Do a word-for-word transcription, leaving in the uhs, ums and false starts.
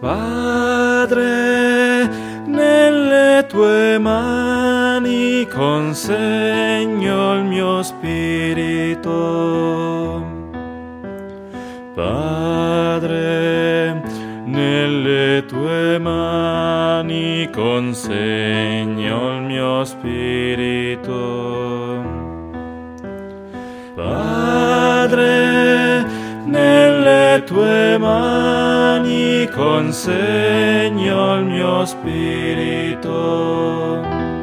Padre, nelle tue mani consegno il mio spirito. Padre, nelle tue mani consegno il mio spirito. Padre, nelle tue mani consegno il mio spirito.